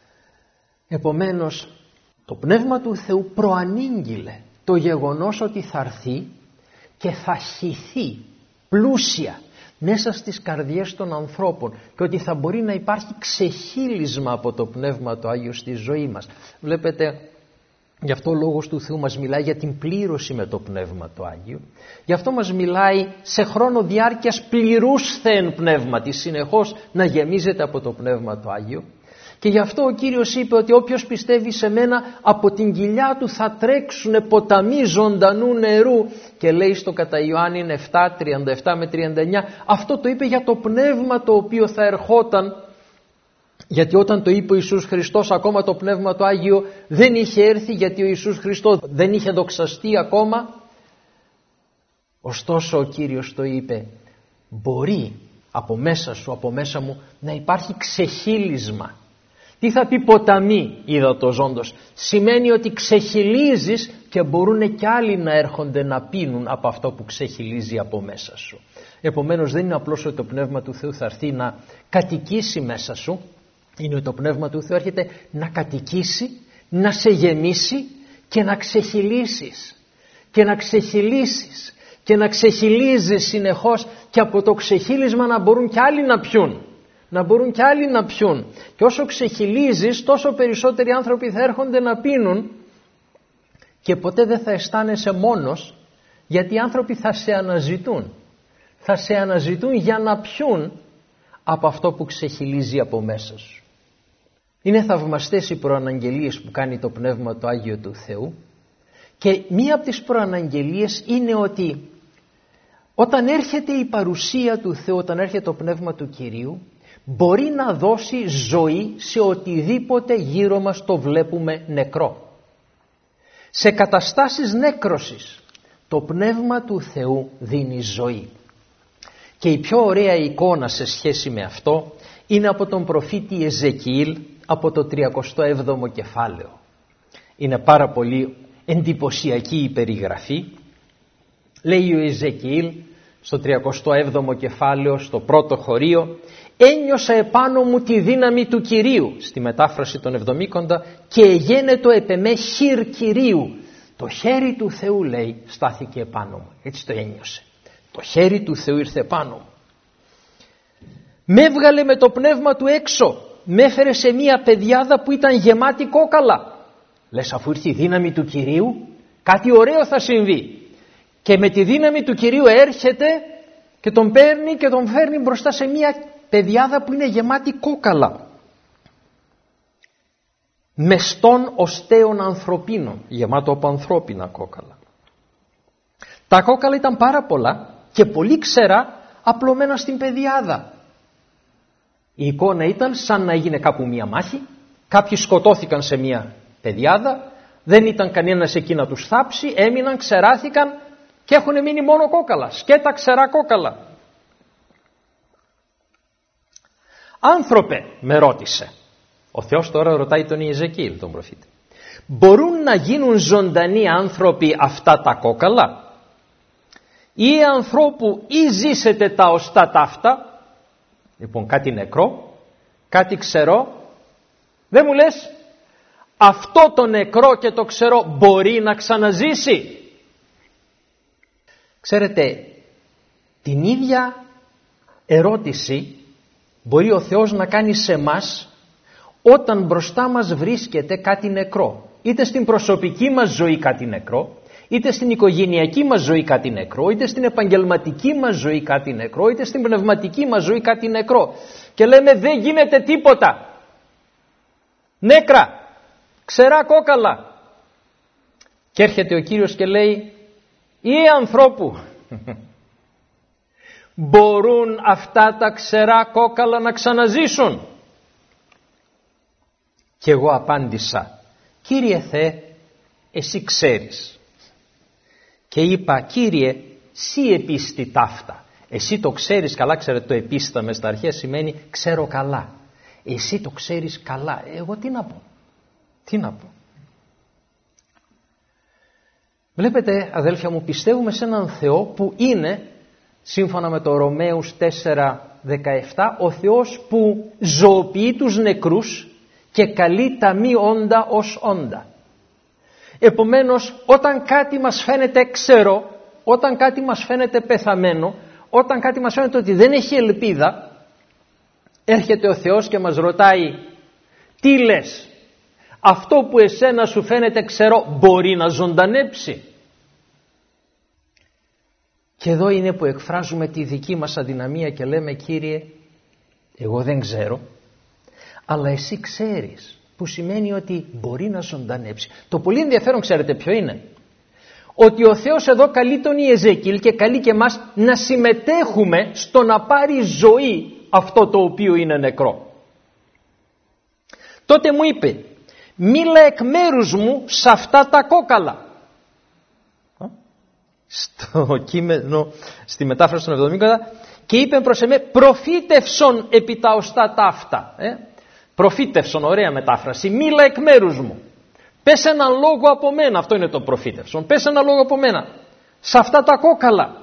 Επομένως το Πνεύμα του Θεού προανήγγειλε το γεγονός ότι θα έρθει και θα χυθεί πλούσια μέσα στις καρδιές των ανθρώπων και ότι θα μπορεί να υπάρχει ξεχύλισμα από το Πνεύμα το Άγιο στη ζωή μας. Βλέπετε, γι' αυτό ο Λόγος του Θεού μας μιλάει για την πλήρωση με το Πνεύμα το Άγιο. Γι' αυτό μας μιλάει σε χρόνο διάρκειας πληρούς θεεν πνεύματι, συνεχώς να γεμίζεται από το Πνεύμα το Άγιο. Και γι' αυτό ο Κύριος είπε ότι όποιος πιστεύει σε μένα από την κοιλιά του θα τρέξουν ποταμοί ζωντανού νερού. Και λέει στο κατά Ιωάννη επτά τριάντα επτά με τριάντα εννιά, αυτό το είπε για το Πνεύμα το οποίο θα ερχόταν. Γιατί όταν το είπε ο Ιησούς Χριστός ακόμα το Πνεύμα το Άγιο δεν είχε έρθει, γιατί ο Ιησούς Χριστός δεν είχε δοξαστεί ακόμα. Ωστόσο ο Κύριος το είπε, μπορεί από μέσα σου, από μέσα μου να υπάρχει ξεχύλισμα. Τι θα πει ποταμί υδατοζώντος? Σημαίνει ότι ξεχυλίζεις και μπορούν και άλλοι να έρχονται να πίνουν από αυτό που ξεχυλίζει από μέσα σου. Επομένως δεν είναι απλώς ότι το Πνεύμα του Θεού θα έρθει να κατοικήσει μέσα σου. Είναι ότι το Πνεύμα του Θεού έρχεται να κατοικήσει, να σε γεμίσει και να ξεχυλίσεις. Και να ξεχυλίσεις και να ξεχυλίζεις συνεχώς και από το ξεχύλισμα να μπορούν και άλλοι να πιούν. Να μπορούν και άλλοι να πιούν. Και όσο ξεχυλίζεις τόσο περισσότεροι άνθρωποι θα έρχονται να πίνουν και ποτέ δεν θα αισθάνεσαι μόνος, γιατί οι άνθρωποι θα σε αναζητούν. Θα σε αναζητούν για να πιούν από αυτό που ξεχυλίζει από μέσα σου. Είναι θαυμαστές οι προαναγγελίες που κάνει το Πνεύμα το Άγιο του Θεού και μία από τις προαναγγελίες είναι ότι όταν έρχεται η παρουσία του Θεού, όταν έρχεται το Πνεύμα του Κυρίου, μπορεί να δώσει ζωή σε οτιδήποτε γύρω μας το βλέπουμε νεκρό. Σε καταστάσεις νέκρωσης Το Πνεύμα του Θεού δίνει ζωή. Και η πιο ωραία εικόνα σε σχέση με αυτό είναι από τον προφήτη Εζεκιήλ, από το τριακοστό έβδομο κεφάλαιο. Είναι πάρα πολύ εντυπωσιακή η περιγραφή. Λέει ο Εζεκιήλ στο τριακοστό έβδομο κεφάλαιο, στο πρώτο χωρίο, «Ένιωσα επάνω μου τη δύναμη του Κυρίου», στη μετάφραση των Εβδομήκοντα, «και εγένετο επ' εμέ χειρ Κυρίου». Το χέρι του Θεού, λέει, στάθηκε επάνω μου. Έτσι το ένιωσε. Το χέρι του Θεού ήρθε επάνω μου. Με έβγαλε με το πνεύμα του έξω. Με έφερε σε μια πεδιάδα που ήταν γεμάτη κόκαλα. Λες, αφού ήρθε η δύναμη του Κυρίου, κάτι ωραίο θα συμβεί. Και με τη δύναμη του Κυρίου έρχεται και τον παίρνει και τον φέρνει μπροστά σε μια πεδιάδα που είναι γεμάτη κόκαλα. Μεστών οστέων ανθρωπίνων, γεμάτο από ανθρώπινα κόκαλα. Τα κόκαλα ήταν πάρα πολλά και πολύ ξερά απλωμένα στην πεδιάδα. Η εικόνα ήταν σαν να έγινε κάπου μια μάχη, κάποιοι σκοτώθηκαν σε μια πεδιάδα, δεν ήταν κανένας εκεί να τους θάψει, έμειναν, ξεράθηκαν και έχουν μείνει μόνο κόκαλα, σκέτα ξερά κόκαλα. «Άνθρωπε», με ρώτησε, ο Θεός τώρα ρωτάει τον Ιεζεκίηλ, τον προφήτη, «μπορούν να γίνουν ζωντανοί άνθρωποι αυτά τα κόκαλα? Ή ανθρώπου ή ζήσετε τα οστά ταύτα?» Λοιπόν, κάτι νεκρό, κάτι ξερό. Δεν μου λες, αυτό το νεκρό και το ξερό μπορεί να ξαναζήσει? Ξέρετε, την ίδια ερώτηση μπορεί ο Θεός να κάνει σε μας όταν μπροστά μας βρίσκεται κάτι νεκρό. Είτε στην προσωπική μας ζωή κάτι νεκρό, είτε στην οικογενειακή μας ζωή κάτι νεκρό, είτε στην επαγγελματική μας ζωή κάτι νεκρό, είτε στην πνευματική μας ζωή κάτι νεκρό. Και λέμε, δεν γίνεται τίποτα. Νέκρα, ξερά κόκαλα. Και έρχεται ο Κύριος και λέει, ή ανθρώπου, μπορούν αυτά τα ξερά κόκαλα να ξαναζήσουν? Και εγώ απάντησα, Κύριε Θεέ, εσύ ξέρεις. Και είπα, Κύριε, σύ επίστη ταύτα. Εσύ το ξέρεις καλά. Ξέρετε, το επίστα μες στα αρχαία σημαίνει ξέρω καλά. Εσύ το ξέρεις καλά. Εγώ τι να πω. Τι να πω. Βλέπετε, αδέλφια μου, πιστεύουμε σε έναν Θεό που είναι, σύμφωνα με το Ρωμαίους τέσσερα δεκαεπτά, ο Θεός που ζωοποιεί τους νεκρούς και καλεί τα μη όντα ως όντα. Επομένως, όταν κάτι μας φαίνεται ξερό, όταν κάτι μας φαίνεται πεθαμένο, όταν κάτι μας φαίνεται ότι δεν έχει ελπίδα, έρχεται ο Θεός και μας ρωτάει, τι λες, αυτό που εσένα σου φαίνεται ξερό μπορεί να ζωντανέψει? Και εδώ είναι που εκφράζουμε τη δική μας αδυναμία και λέμε, Κύριε, εγώ δεν ξέρω, αλλά εσύ ξέρεις. Που σημαίνει ότι μπορεί να ζωντανέψει. Το πολύ ενδιαφέρον, ξέρετε ποιο είναι? Ότι ο Θεός εδώ καλεί τον Ιεζεκίηλ και καλεί και εμάς να συμμετέχουμε στο να πάρει ζωή αυτό το οποίο είναι νεκρό. Τότε μου είπε, μίλα εκ μέρους μου σε αυτά τα κόκαλα. Στο κείμενο, στη μετάφραση των εβδομήντα, και είπε προς εμέ, προφήτευσον επί τα οστά ταύτα. Ε? Προφήτευσον, ωραία μετάφραση, μίλα εκ μέρους μου. Πες έναν λόγο από μένα, αυτό είναι το προφήτευσον. Πες έναν λόγο από μένα, σε αυτά τα κόκαλα.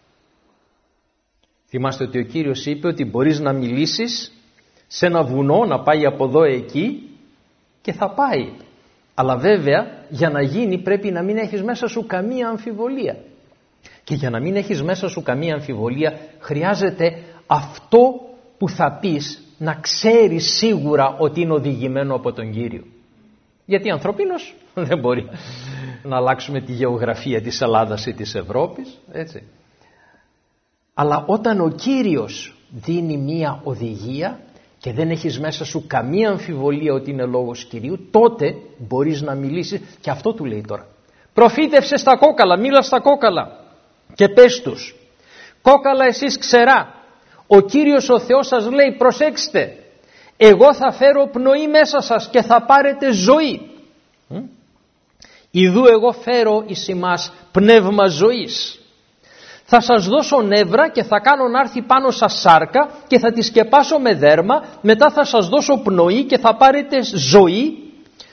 Θυμάστε ότι ο Κύριος είπε ότι μπορείς να μιλήσεις σε ένα βουνό, να πάει από εδώ εκεί και θα πάει. Αλλά βέβαια για να γίνει πρέπει να μην έχεις μέσα σου καμία αμφιβολία. Και για να μην έχεις μέσα σου καμία αμφιβολία χρειάζεται αυτό που θα πεις να ξέρεις σίγουρα ότι είναι οδηγημένο από τον Κύριο. Γιατί ανθρωπίνος δεν μπορεί να αλλάξουμε τη γεωγραφία της Ελλάδας ή της Ευρώπης, έτσι. Αλλά όταν ο Κύριος δίνει μία οδηγία και δεν έχεις μέσα σου καμία αμφιβολία ότι είναι λόγος Κυρίου, τότε μπορείς να μιλήσεις, και αυτό του λέει τώρα. Προφήτευσε στα κόκαλα, μίλα στα κόκαλα και πες τους, κόκαλα εσείς ξερά, ο Κύριος ο Θεός σας λέει, προσέξτε, εγώ θα φέρω πνοή μέσα σας και θα πάρετε ζωή. Ιδού εγώ φέρω εις ημάς πνεύμα ζωής. Θα σας δώσω νεύρα και θα κάνω να έρθει πάνω σας σάρκα και θα τη σκεπάσω με δέρμα, μετά θα σας δώσω πνοή και θα πάρετε ζωή.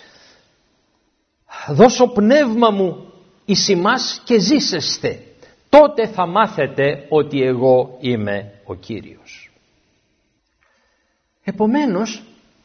Δώσω πνεύμα μου εις ημάς και ζήσεστε. Τότε θα μάθετε ότι εγώ είμαι ο Κύριος. Επομένως,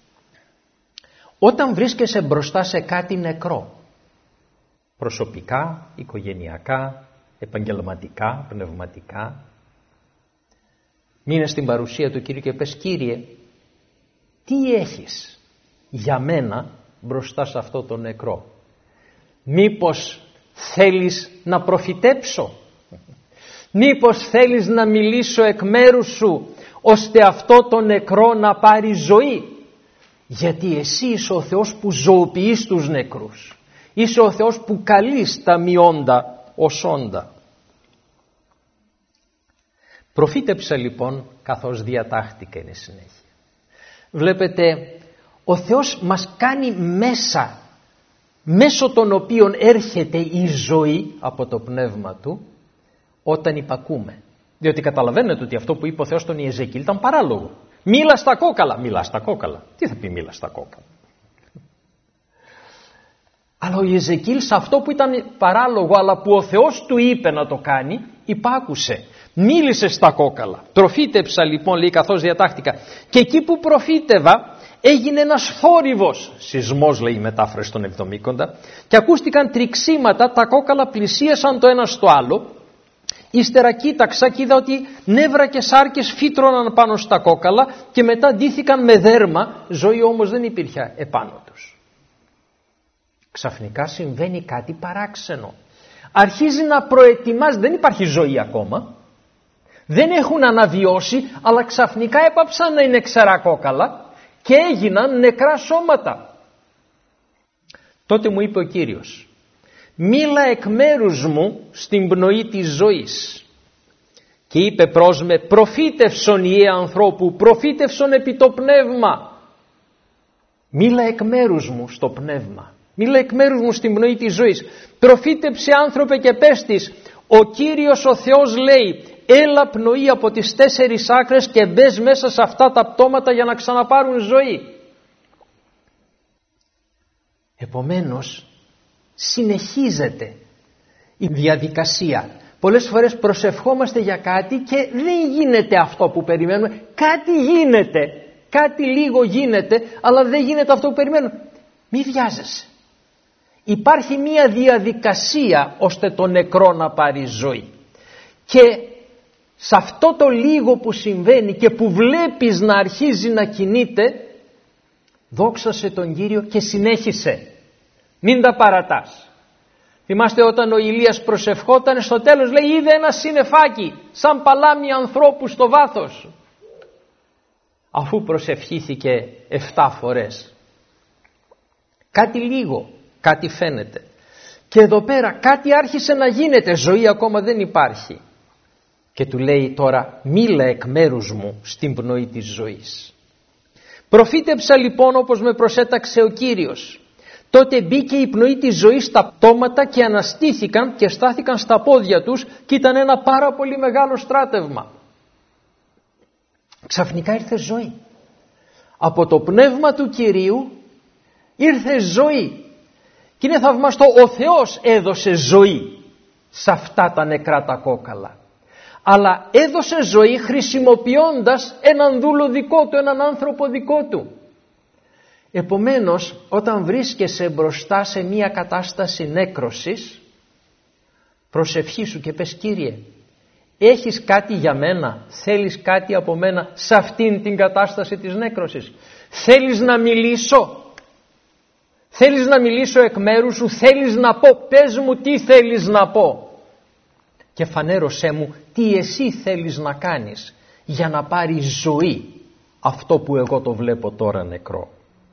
όταν βρίσκεσαι μπροστά σε κάτι νεκρό, προσωπικά, οικογενειακά, επαγγελματικά, πνευματικά, μείνε στην παρουσία του Κύριου και πες, Κύριε, τι έχεις για μένα μπροστά σε αυτό το νεκρό? Μήπως θέλεις να προφητέψω? Μήπως θέλεις να μιλήσω εκ μέρους σου ώστε αυτό το νεκρό να πάρει ζωή? Γιατί εσύ είσαι ο Θεός που ζωοποιείς τους νεκρούς. Είσαι ο Θεός που καλείς τα μειόντα ως όντα. Προφήτεψα λοιπόν καθώς διατάχτηκα, είναι συνέχεια. Βλέπετε, ο Θεός μας κάνει μέσα, μέσω των οποίων έρχεται η ζωή από το πνεύμα Του, όταν υπακούμε. Διότι καταλαβαίνετε ότι αυτό που είπε ο Θεός στον Ιεζεκίλ ήταν παράλογο. Μίλα στα κόκαλα. Μίλα στα κόκαλα. Τι θα πει μίλα στα κόκαλα? Αλλά ο Ιεζεκίλ σε αυτό που ήταν παράλογο, αλλά που ο Θεός του είπε να το κάνει, υπάκουσε. Μίλησε στα κόκαλα. Προφήτεψα λοιπόν, λέει, καθώς διατάχτηκα. Και εκεί που προφήτευα έγινε ένας θόρυβος, σεισμός λέει η μετάφραση των εβδομήκοντα, και ακούστηκαν τριξίματα, τα κόκαλα πλησίασαν το ένα στο άλλο. Ύστερα κοίταξα και είδα ότι νεύρα και σάρκες φύτρωναν πάνω στα κόκαλα και μετά ντύθηκαν με δέρμα, ζωή όμως δεν υπήρχε επάνω τους. Ξαφνικά συμβαίνει κάτι παράξενο. Αρχίζει να προετοιμάζει, δεν υπάρχει ζωή ακόμα, δεν έχουν αναβιώσει, αλλά ξαφνικά έπαψαν να είναι ξερά κόκαλα και έγιναν νεκρά σώματα. Τότε μου είπε ο Κύριος, μίλα εκ μέρους μου στην πνοή της ζωής. Και είπε προς με, προφήτευσον Ιε ανθρώπου, προφήτευσον επί το πνεύμα. Μίλα εκ μέρους μου στο πνεύμα. Μίλα εκ μέρους μου στην πνοή της ζωής. Προφήτεψε άνθρωπε και πες της, ο Κύριος ο Θεός λέει, έλα πνοή από τις τέσσερις άκρες και μπες μέσα σε αυτά τα πτώματα για να ξαναπάρουν ζωή. Επομένως, συνεχίζεται η διαδικασία. Πολλές φορές προσευχόμαστε για κάτι και δεν γίνεται αυτό που περιμένουμε. Κάτι γίνεται, κάτι λίγο γίνεται, αλλά δεν γίνεται αυτό που περιμένουμε. Μη βιάζεσαι. Υπάρχει μία διαδικασία ώστε το νεκρό να πάρει ζωή. Και σε αυτό το λίγο που συμβαίνει και που βλέπεις να αρχίζει να κινείται, δόξασε τον Κύριο και συνέχισε. Μην τα παρατάς. Θυμάστε όταν ο Ηλίας προσευχόταν, στο τέλος λέει, είδε ένα σύννεφάκι σαν παλάμη ανθρώπου στο βάθος. Αφού προσευχήθηκε εφτά φορές. Κάτι λίγο, κάτι φαίνεται. Και εδώ πέρα κάτι άρχισε να γίνεται, ζωή ακόμα δεν υπάρχει. Και του λέει τώρα, μίλα εκ μέρους μου στην πνοή της ζωής. Προφήτεψα λοιπόν όπως με προσέταξε ο Κύριος. Τότε μπήκε η πνοή της ζωής στα πτώματα και αναστήθηκαν και στάθηκαν στα πόδια τους και ήταν ένα πάρα πολύ μεγάλο στράτευμα. Ξαφνικά ήρθε ζωή. Από το πνεύμα του Κυρίου ήρθε ζωή. Και είναι θαυμαστό, ο Θεός έδωσε ζωή σε αυτά τα νεκρά τα κόκαλα. Αλλά έδωσε ζωή χρησιμοποιώντας έναν δούλο δικό του, έναν άνθρωπο δικό του. Επομένως, όταν βρίσκεσαι μπροστά σε μια κατάσταση νέκρωσης, προσευχήσου και πες, Κύριε, έχεις κάτι για μένα, θέλεις κάτι από μένα σε αυτήν την κατάσταση της νέκρωσης? Θέλεις να μιλήσω? Θέλεις να μιλήσω εκ μέρους σου? Θέλεις να πω? Πες μου τι θέλεις να πω και φανέρωσέ μου τι εσύ θέλεις να κάνεις για να πάρει ζωή αυτό που εγώ το βλέπω τώρα νεκρό.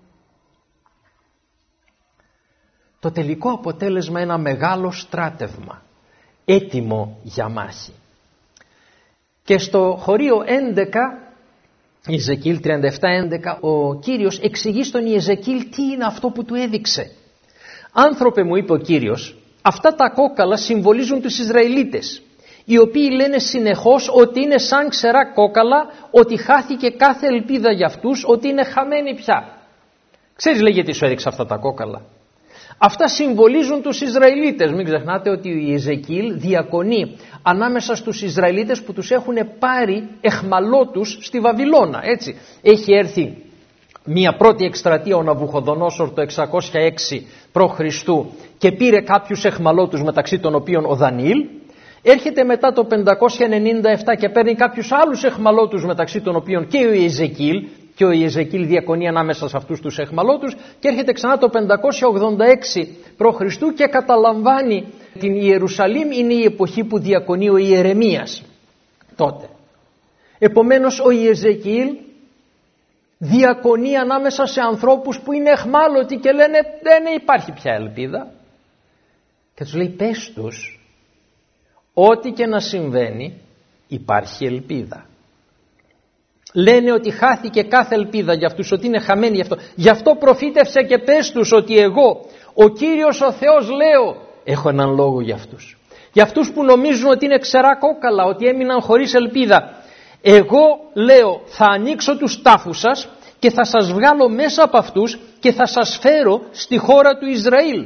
Το τελικό αποτέλεσμα είναι ένα μεγάλο στράτευμα, έτοιμο για μάχη. Και στο χωρίο έντεκα, Ιεζεκίλ τριάντα επτά έντεκα, ο Κύριος εξηγεί στον Ιεζεκίλ τι είναι αυτό που του έδειξε. «Άνθρωπε», μου είπε ο Κύριος, «αυτά τα κόκαλα συμβολίζουν τους Ισραηλίτες, οι οποίοι λένε συνεχώς ότι είναι σαν ξερά κόκαλα, ότι χάθηκε κάθε ελπίδα για αυτούς, ότι είναι χαμένοι πια». Ξέρεις, λέει, γιατί σου έδειξα αυτά τα κόκαλα? Αυτά συμβολίζουν τους Ισραηλίτες. Μην ξεχνάτε ότι ο Ιεζεκίηλ διακονεί ανάμεσα στους Ισραηλίτες που τους έχουν πάρει εχμαλώτους στη Βαβυλώνα. Έτσι. Έχει έρθει μια πρώτη εκστρατεία ο Ναβουχοδονόσορ το εξακόσια έξι π.Χ. και πήρε κάποιους εχμαλώτους, μεταξύ των οποίων ο Δανιήλ. Έρχεται μετά το πεντακόσια ενενήντα επτά και παίρνει κάποιους άλλους εχμαλώτους, μεταξύ των οποίων και ο Ιεζεκίηλ, και ο Ιεζεκίηλ διακονεί ανάμεσα σε αυτούς τους εχμαλώτους, και έρχεται ξανά το πεντακόσια ογδόντα έξι π.Χ. και καταλαμβάνει την Ιερουσαλήμ. Είναι η εποχή που διακονεί ο Ιερεμίας τότε. Επομένως ο Ιεζεκίηλ διακονεί ανάμεσα σε ανθρώπους που είναι εχμάλωτοι και λένε δεν υπάρχει πια ελπίδα, και τους λέει πες τους ό,τι και να συμβαίνει υπάρχει ελπίδα. Λένε ότι χάθηκε κάθε ελπίδα για αυτούς, ότι είναι χαμένοι γι' αυτό. Γι' αυτό προφήτευσε και πες τους ότι εγώ, ο Κύριος ο Θεός, λέω, έχω έναν λόγο για αυτούς. Για αυτούς που νομίζουν ότι είναι ξερά κόκαλα, ότι έμειναν χωρίς ελπίδα. Εγώ, λέω, θα ανοίξω τους τάφους σας και θα σας βγάλω μέσα από αυτούς και θα σας φέρω στη χώρα του Ισραήλ.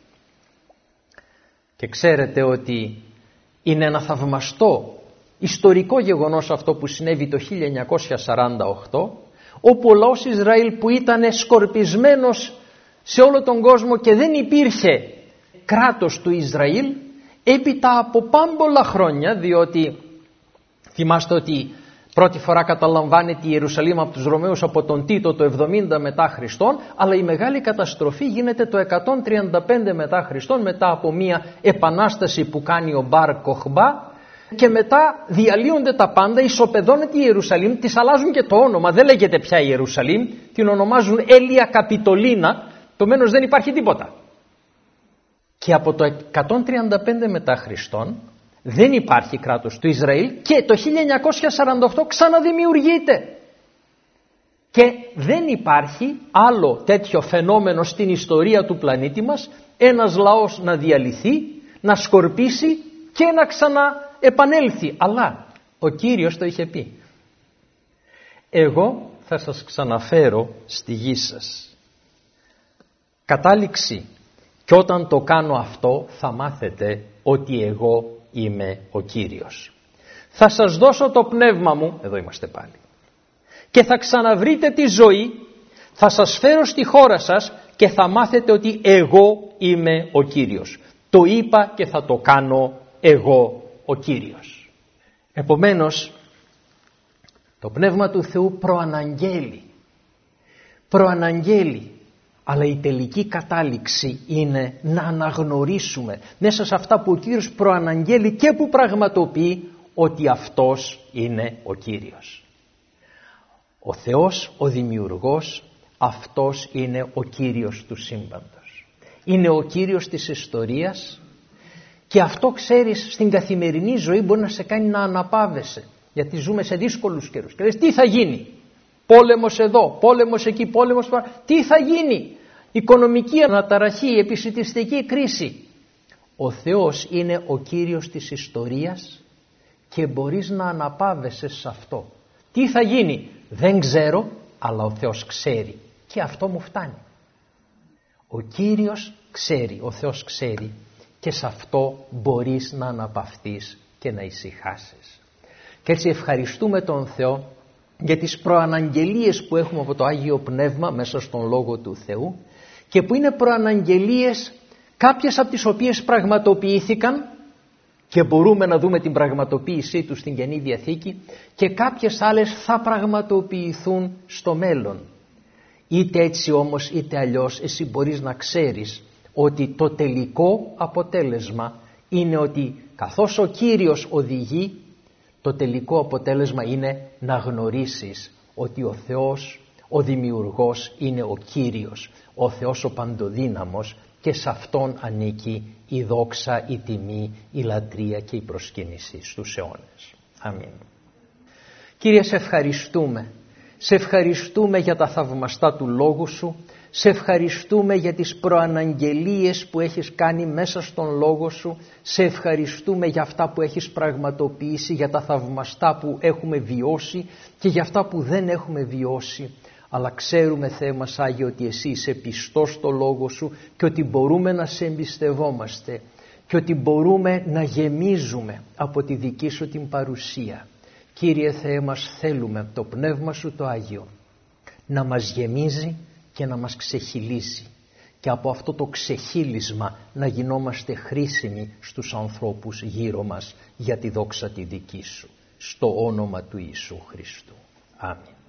Και ξέρετε ότι είναι ένα θαυμαστό ιστορικό γεγονός αυτό που συνέβη το χίλια εννιακόσια σαράντα οκτώ, όπου ο λαός Ισραήλ, που ήταν σκορπισμένος σε όλο τον κόσμο και δεν υπήρχε κράτος του Ισραήλ, έπειτα από πάμπολα χρόνια, διότι θυμάστε ότι πρώτη φορά καταλαμβάνεται η Ιερουσαλήμ από τους Ρωμαίους από τον Τίτο το εβδομήντα μετά Χριστόν, αλλά η μεγάλη καταστροφή γίνεται το εκατόν τριάντα πέντε μετά Χριστόν, μετά από μια επανάσταση που κάνει ο Μπαρ Κοχμπά, και μετά διαλύονται τα πάντα, ισοπεδώνεται η Ιερουσαλήμ, της αλλάζουν και το όνομα, δεν λέγεται πια η Ιερουσαλήμ, την ονομάζουν Έλια Καπιτολίνα, επομένως δεν υπάρχει τίποτα. Και από το εκατόν τριάντα πέντε μετά Χριστόν δεν υπάρχει κράτος του Ισραήλ και το χίλια εννιακόσια σαράντα οκτώ ξαναδημιουργείται. Και δεν υπάρχει άλλο τέτοιο φαινόμενο στην ιστορία του πλανήτη μας, ένας λαός να διαλυθεί, να σκορπίσει και να ξαναεπανέλθει. Αλλά ο Κύριος το είχε πει. Εγώ θα σας ξαναφέρω στη γη σας. Κατάληξη. Και όταν το κάνω αυτό θα μάθετε ότι εγώ είμαι ο Κύριος. Θα σας δώσω το πνεύμα μου, εδώ είμαστε πάλι, και θα ξαναβρείτε τη ζωή, θα σας φέρω στη χώρα σας και θα μάθετε ότι εγώ είμαι ο Κύριος. Το είπα και θα το κάνω εγώ ο Κύριος. Επομένως, το Πνεύμα του Θεού προαναγγέλει, προαναγγέλει, αλλά η τελική κατάληξη είναι να αναγνωρίσουμε μέσα σε αυτά που ο Κύριος προαναγγέλει και που πραγματοποιεί ότι αυτός είναι ο Κύριος. Ο Θεός, ο Δημιουργός, αυτός είναι ο Κύριος του σύμπαντος. Είναι ο Κύριος της ιστορίας και αυτό, ξέρεις, στην καθημερινή ζωή μπορεί να σε κάνει να αναπαύεσαι, γιατί ζούμε σε δύσκολους καιρούς. Και λες, τι θα γίνει? Πόλεμος εδώ, πόλεμος εκεί, πόλεμος παρά. Τι θα γίνει? Οικονομική αναταραχή, επισιτιστική κρίση. Ο Θεός είναι ο Κύριος της ιστορίας και μπορείς να αναπαύεσαι σε αυτό. Τι θα γίνει? Δεν ξέρω, αλλά ο Θεός ξέρει και αυτό μου φτάνει. Ο Κύριος ξέρει, ο Θεός ξέρει και σε αυτό μπορείς να αναπαυθείς και να ησυχάσεις. Και έτσι ευχαριστούμε τον Θεό για τις προαναγγελίες που έχουμε από το Άγιο Πνεύμα μέσα στον Λόγο του Θεού και που είναι προαναγγελίες κάποιες από τις οποίες πραγματοποιήθηκαν και μπορούμε να δούμε την πραγματοποίησή τους στην Καινή Διαθήκη και κάποιες άλλες θα πραγματοποιηθούν στο μέλλον. Είτε έτσι όμως είτε αλλιώς εσύ μπορείς να ξέρεις ότι το τελικό αποτέλεσμα είναι ότι καθώς ο Κύριος οδηγεί, το τελικό αποτέλεσμα είναι να γνωρίσεις ότι ο Θεός, ο Δημιουργός είναι ο Κύριος, ο Θεός ο Παντοδύναμος και σε Αυτόν ανήκει η δόξα, η τιμή, η λατρεία και η προσκύνηση στους αιώνες. Αμήν. Κύριε, σε ευχαριστούμε. Σε ευχαριστούμε για τα θαυμαστά του Λόγου Σου. Σε ευχαριστούμε για τις προαναγγελίες που έχεις κάνει μέσα στον Λόγο Σου. Σε ευχαριστούμε για αυτά που έχεις πραγματοποιήσει, για τα θαυμαστά που έχουμε βιώσει και για αυτά που δεν έχουμε βιώσει. Αλλά ξέρουμε, Θεέ μας Άγιε, ότι Εσύ είσαι πιστός στο Λόγο Σου και ότι μπορούμε να Σε εμπιστευόμαστε και ότι μπορούμε να γεμίζουμε από τη δική Σου την παρουσία. Κύριε Θεέ μας, θέλουμε το Πνεύμα Σου το Άγιο να μας γεμίζει και να μας ξεχυλίζει και από αυτό το ξεχύλισμα να γινόμαστε χρήσιμοι στους ανθρώπους γύρω μας για τη δόξα τη δική Σου. Στο όνομα του Ιησού Χριστού. Αμήν.